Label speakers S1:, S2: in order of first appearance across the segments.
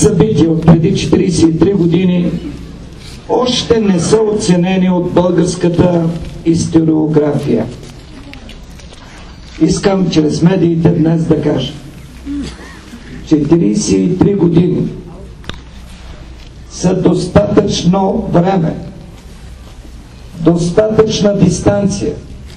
S1: събития от преди 43 години още не са оценени от българската историография. Искам чрез медиите днес да кажа, че 43 години са достатъчно време, достатъчна дистанция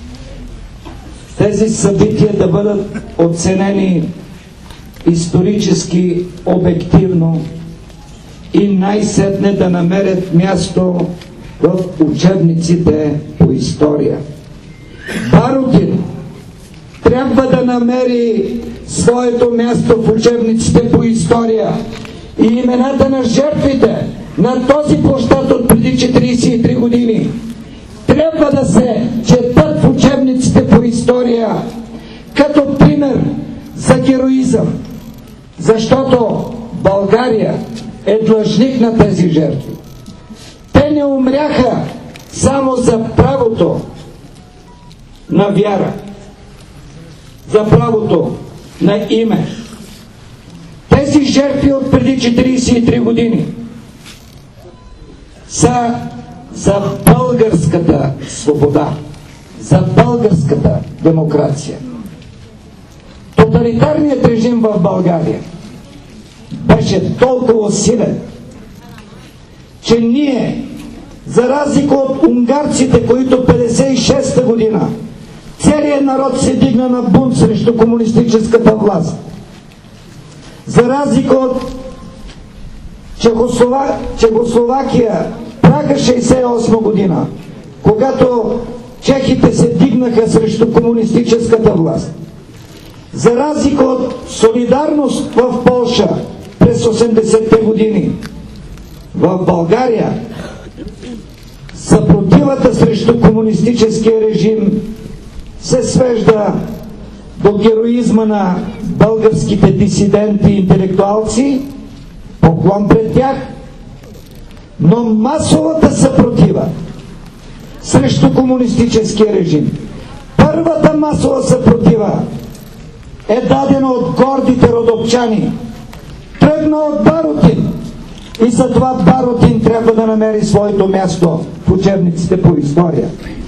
S1: тези събития да бъдат оценени исторически обективно и най-сетне да намерят място в учебниците по история. Барутин трябва да намери своето място в учебниците по история и имената на жертвите на този площад от преди 43 години трябва да се четат в учебниците по история като пример за героизъм, защото България е длъжник на тези жертви. Те не умряха само за правото на вяра, за правото на име. Тези жертви от преди 43 години са за българската свобода, за българската демокрация. Тоталитарният режим в България беше толкова силен, че ние, за разлика от унгарците, които 56-та година целият народ се дигна на бунт срещу комунистическата власт, за разлика от Чехословакия, Прага 68 година, когато чехите се дигнаха срещу комунистическата власт, за разлика от солидарност в Полша през 80-те години, в България съпротивата срещу комунистическия режим се свежда до героизма на българските дисиденти и интелектуалци, поклон пред тях, но масовата съпротива срещу комунистическия режим, първата масова съпротива е дадена от гордите родопчани, тръгна от Барутин и затова Барутин трябва да намери своето място в учебниците по история.